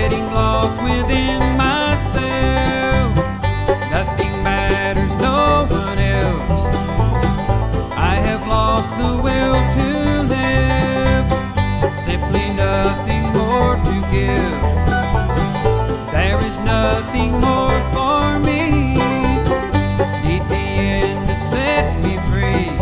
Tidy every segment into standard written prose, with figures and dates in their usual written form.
getting lost within myself. Nothing matters, no one else. I have lost the will to live, simply nothing more to give. There is nothing more for me. Need the end to set me free.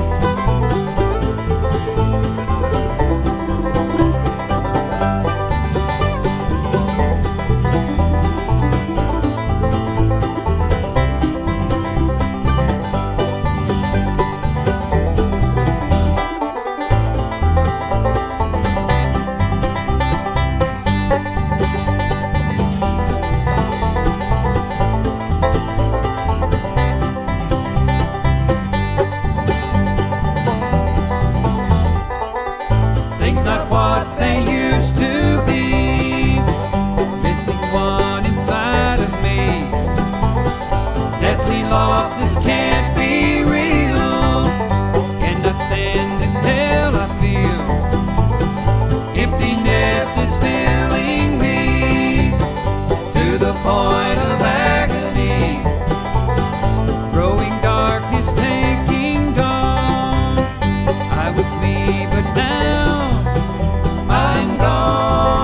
Things not what they used to be. Missing one inside of me. Deathly lost, this can't be real. Cannot stand this hell I feel. Emptiness is filling me to the point of agony. Growing darkness taking dawn. I was me, but now I'm gone.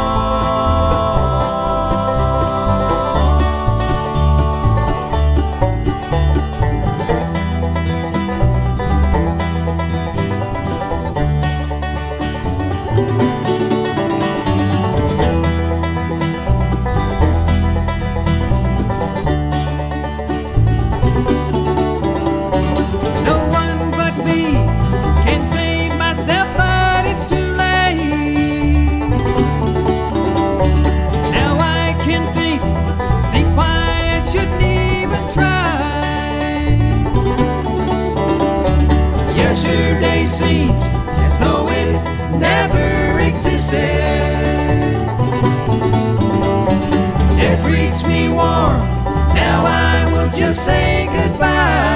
No one but me can save myself, but it's too late. Now I can think why I shouldn't even try. Yesterday seems as though it never existed. It reached me warm, now I will just say goodbye.